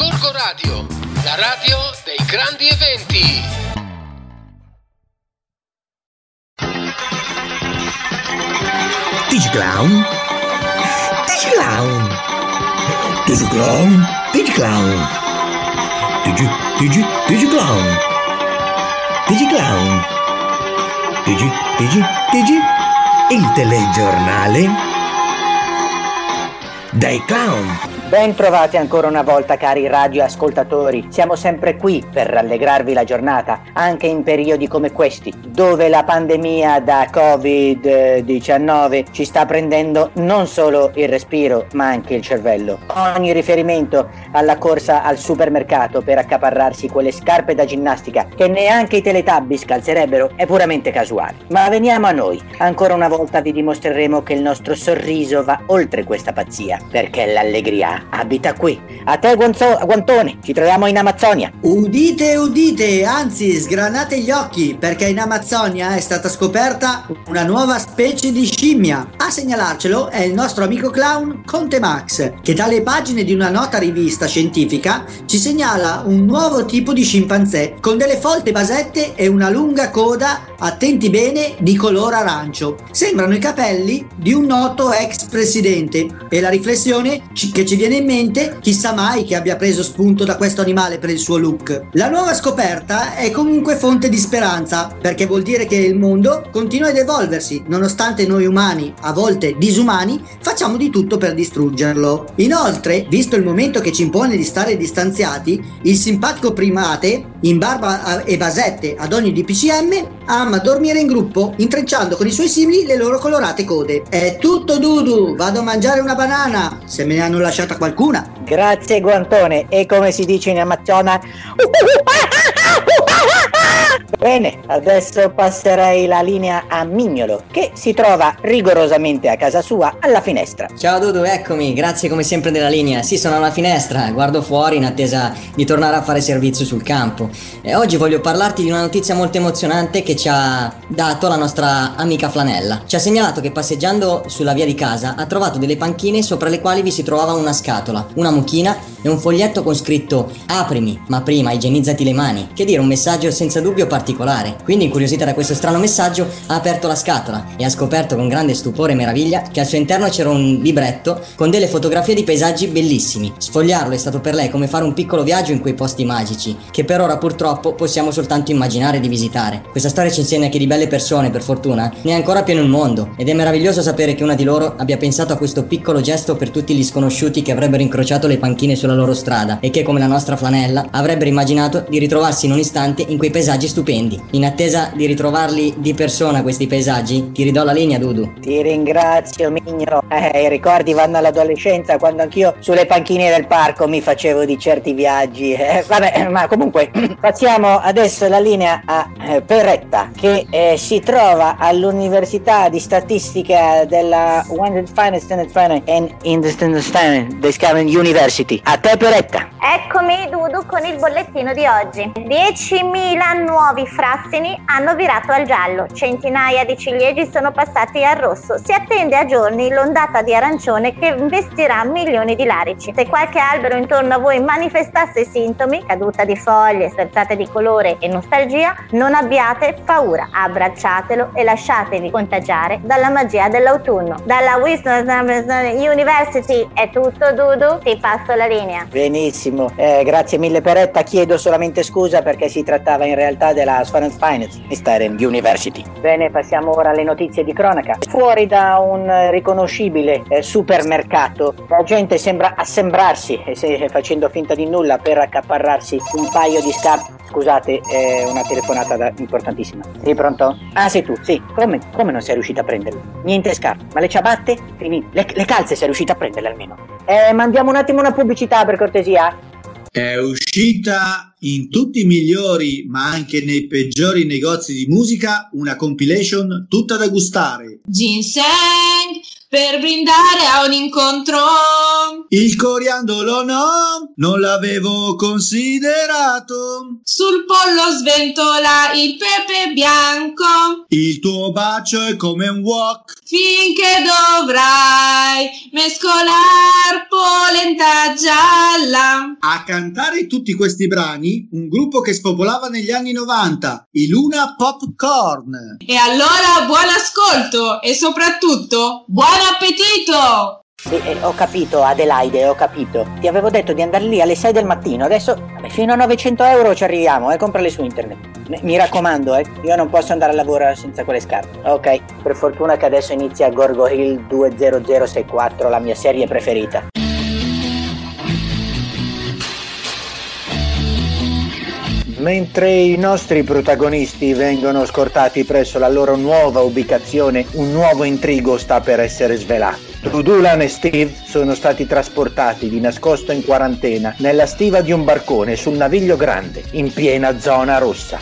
Gorgo Radio, la radio dei grandi eventi. Digiclown, Digiclown, Digiclown, Digiclown, Digiclown, Digiclown, Digi, il telegiornale dei clown. Ben trovati ancora una volta, cari radioascoltatori. Siamo sempre qui per rallegrarvi la giornata, anche in periodi come questi, dove la pandemia da Covid-19 ci sta prendendo non solo il respiro, ma anche il cervello. Ogni riferimento alla corsa al supermercato per accaparrarsi quelle scarpe da ginnastica che neanche i Teletubbies calzerebbero è puramente casuale. Ma veniamo a noi. Ancora una volta vi dimostreremo che il nostro sorriso va oltre questa pazzia, perché l'allegria abita qui. A te Guantone, ci troviamo in Amazzonia. Udite, udite, anzi sgranate gli occhi, perché in Amazzonia è stata scoperta una nuova specie di scimmia. A segnalarcelo è il nostro amico clown Conte Max, che dalle pagine di una nota rivista scientifica ci segnala un nuovo tipo di scimpanzé con delle folte basette e una lunga coda, attenti bene, di color arancio. Sembrano i capelli di un noto ex presidente, e la riflessione che ci viene in mente, chissà mai che abbia preso spunto da questo animale per il suo look. La nuova scoperta è comunque fonte di speranza, perché vuol dire che il mondo continua ad evolversi, nonostante noi umani, a volte disumani, facciamo di tutto per distruggerlo. Inoltre, visto il momento che ci impone di stare distanziati, il simpatico primate, in barba e basette ad ogni DPCM, ama dormire in gruppo, intrecciando con i suoi simili le loro colorate code. È tutto, Dudu, vado a mangiare una banana, se me ne hanno lasciata qualcuna. Grazie Guantone, e come si dice in Amazzonia, bene, adesso passerei la linea a Mignolo, che si trova rigorosamente a casa sua alla finestra. Ciao Dudu, eccomi, grazie come sempre della linea. Sì, sono alla finestra, guardo fuori in attesa di tornare a fare servizio sul campo. E oggi voglio parlarti di una notizia molto emozionante che ci ha dato la nostra amica Flanella. Ci ha segnalato che passeggiando sulla via di casa ha trovato delle panchine sopra le quali vi si trovava una scatola, una mucchina e un foglietto con scritto "Aprimi, ma prima igienizzati le mani", che dire un messaggio senza dubbio particolare. Quindi, incuriosita da questo strano messaggio, ha aperto la scatola e ha scoperto con grande stupore e meraviglia che al suo interno c'era un libretto con delle fotografie di paesaggi bellissimi. Sfogliarlo è stato per lei come fare un piccolo viaggio in quei posti magici che per ora purtroppo possiamo soltanto immaginare di visitare. Questa storia ci insegna che di belle persone, per fortuna, ne è ancora pieno il mondo, ed è meraviglioso sapere che una di loro abbia pensato a questo piccolo gesto per tutti gli sconosciuti che avrebbero incrociato le panchine sulla loro strada e che, come la nostra Flanella, avrebbero immaginato di ritrovarsi in un istante in quei paesaggi stupendi. In attesa di ritrovarli di persona questi paesaggi, ti ridò la linea, Dudu. Ti ringrazio, Mignolo. I ricordi vanno all'adolescenza, quando anch'io sulle panchine del parco mi facevo di certi viaggi. Vabbè, ma comunque passiamo adesso la linea a Peretta, che si trova all'Università di Statistica della University. A te, Peretta. Eccomi, Dudu, con il bollettino di oggi. 10.000 nuovi frassini hanno virato al giallo, centinaia di ciliegi sono passati al rosso. Si attende a giorni l'ondata di arancione che investirà milioni di larici. Se qualche albero intorno a voi manifestasse sintomi, caduta di foglie, sversate di colore e nostalgia, non abbiate paura, abbracciatelo e lasciatevi contagiare dalla magia dell'autunno. Dalla Wisconsin University è tutto, Dudu, ti passo la linea. Benissimo, grazie mille Peretta, chiedo solamente scusa perché si trattava in realtà della Science University. Bene, passiamo ora alle notizie di cronaca. Fuori da un riconoscibile supermercato, la gente sembra assembrarsi, facendo finta di nulla, per accaparrarsi un paio di scarpe. Scusate, una telefonata importantissima. Sei pronto? Ah, sei tu, sì. Come non sei riuscita a prenderle? Niente scarpe, ma le ciabatte? Finite. Le calze sei riuscita a prenderle almeno. Mandiamo un attimo una pubblicità, per cortesia. È uscita in tutti i migliori ma anche nei peggiori negozi di musica una compilation tutta da gustare. Ginseng per brindare a un incontro. Il coriandolo no, non l'avevo considerato. Sul pollo sventola il pepe bianco. Il tuo bacio è come un wok. Finché dovrai mescolar polenta gialla A cantare tutti questi brani, un gruppo che spopolava negli anni 90, i Luna Popcorn. E allora buon ascolto e soprattutto buon appetito! Sì, ho capito Adelaide, ho capito. Ti avevo detto di andare lì alle 6 del mattino, adesso fino a 900 euro ci arriviamo, comprali su internet. Mi raccomando, io non posso andare a lavoro senza quelle scarpe. Ok, per fortuna che adesso inizia Gorgo Hill 20064, la mia serie preferita. Mentre i nostri protagonisti vengono scortati presso la loro nuova ubicazione, un nuovo intrigo sta per essere svelato. Dudulan e Steve sono stati trasportati di nascosto in quarantena nella stiva di un barcone sul naviglio grande, in piena zona rossa.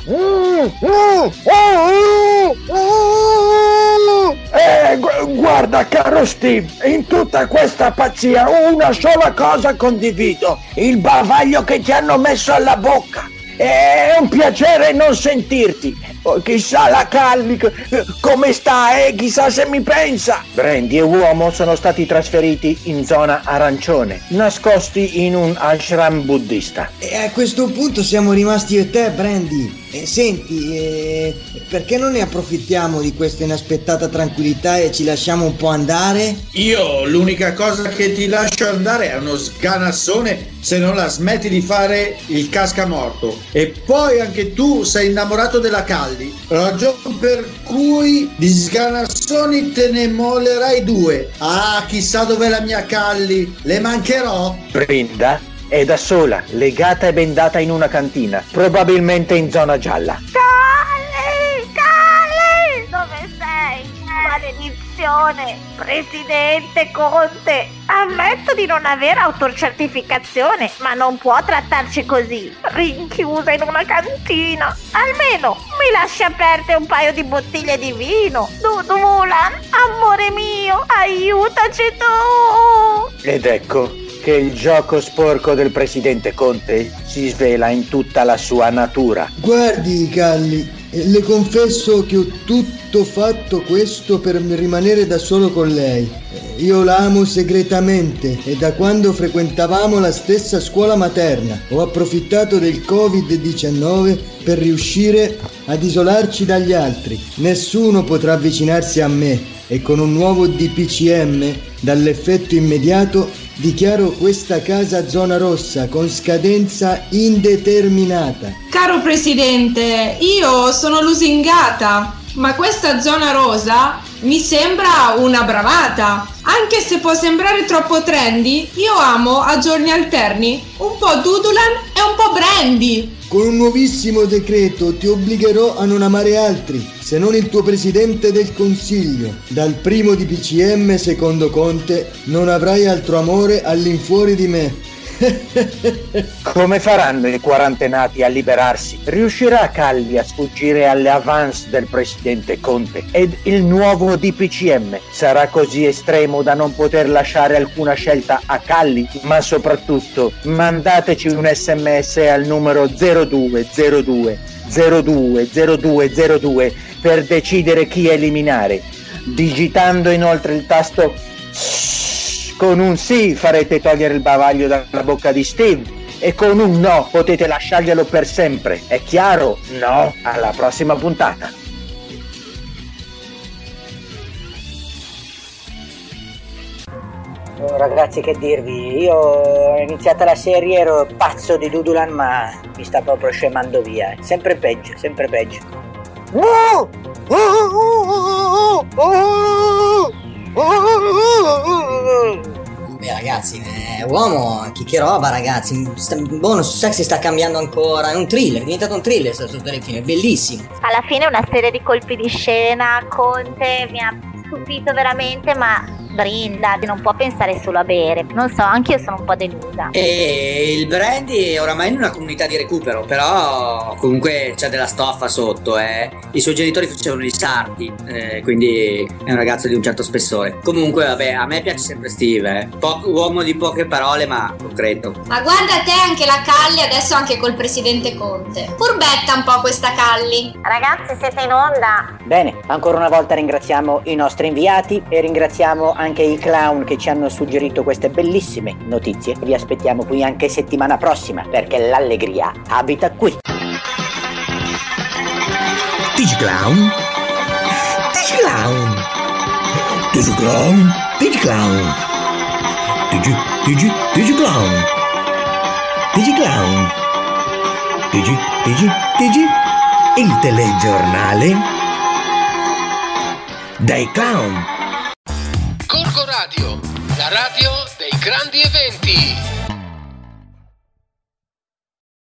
Guarda caro Steve, in tutta questa pazzia una sola cosa condivido, il bavaglio che ti hanno messo alla bocca. È un piacere non sentirti. Chissà la Calli come sta, chissà se mi pensa. Brandy e uomo sono stati trasferiti in zona arancione, nascosti in un ashram buddista. E a questo punto siamo rimasti io e te, Brandy. Senti, perché non ne approfittiamo di questa inaspettata tranquillità e ci lasciamo un po' andare? Io l'unica cosa che ti lascio andare è uno sganassone se non la smetti di fare il cascamorto. E poi anche tu sei innamorato della Calli, ragione per cui di sganassoni te ne mollerai 2. Ah, chissà dov'è la mia Calli, le mancherò. Brinda è da sola, legata e bendata in una cantina, probabilmente in zona gialla. Calli, dove sei? Maledizione! Presidente Conte, ammetto di non avere autocertificazione, ma non può trattarci così, rinchiusa in una cantina. Almeno mi lasci aperte un paio di bottiglie di vino. Dudulan, amore mio, aiutaci tu! Ed ecco che il gioco sporco del presidente Conte si svela in tutta la sua natura. Guardi, Calli, le confesso che ho tutto fatto questo per rimanere da solo con lei. Io l'amo segretamente e da quando frequentavamo la stessa scuola materna. Ho approfittato del Covid-19 per riuscire ad isolarci dagli altri. Nessuno potrà avvicinarsi a me e con un nuovo DPCM dall'effetto immediato dichiaro questa casa zona rossa con scadenza indeterminata. Caro Presidente, io sono lusingata, ma questa zona rosa mi sembra una bravata. Anche se può sembrare troppo trendy, io amo a giorni alterni un po' Dudulan e un po' Brandy. Con un nuovissimo decreto ti obbligherò a non amare altri, se non il tuo Presidente del Consiglio. Dal primo DPCM, secondo Conte, non avrai altro amore all'infuori di me. Come faranno i quarantenati a liberarsi? Riuscirà Calli a sfuggire alle avance del presidente Conte? Ed il nuovo DPCM sarà così estremo da non poter lasciare alcuna scelta a Calli? Ma soprattutto mandateci un SMS al numero 0202 020202 per decidere chi eliminare, digitando inoltre il tasto con un sì farete togliere il bavaglio dalla bocca di Steve e con un no potete lasciarglielo per sempre. È chiaro? No? Alla prossima puntata. Oh, ragazzi, che dirvi, io ho iniziato la serie, ero pazzo di Dudulan, ma mi sta proprio scemando via. Sempre peggio, sempre peggio. Beh ragazzi, uomo, che roba ragazzi, non so se si sta cambiando ancora, è un thriller, è diventato un thriller sotto le fine, è bellissimo. Alla fine una serie di colpi di scena, Conte mi ha stupito veramente, ma Brinda non può pensare solo a bere. Non so, anch'io sono un po' delusa. E il Brandy è oramai in una comunità di recupero, però comunque c'è della stoffa sotto, I suoi genitori facevano i sardi, quindi è un ragazzo di un certo spessore. Comunque vabbè, a me piace sempre Steve, uomo di poche parole ma concreto. Ma guarda te, anche la Calli adesso anche col presidente Conte. Furbetta un po' questa Calli. Ragazzi, siete in onda. Bene, ancora una volta ringraziamo i nostri inviati e ringraziamo anche i clown che ci hanno suggerito queste bellissime notizie. Vi aspettiamo qui anche settimana prossima, perché l'allegria abita qui. DigiClown. DigiClown. DigiClown. DigiClown. DigiClown. DigiClown. Digi. Il telegiornale dei clown. Gorgo Radio, la radio dei grandi eventi.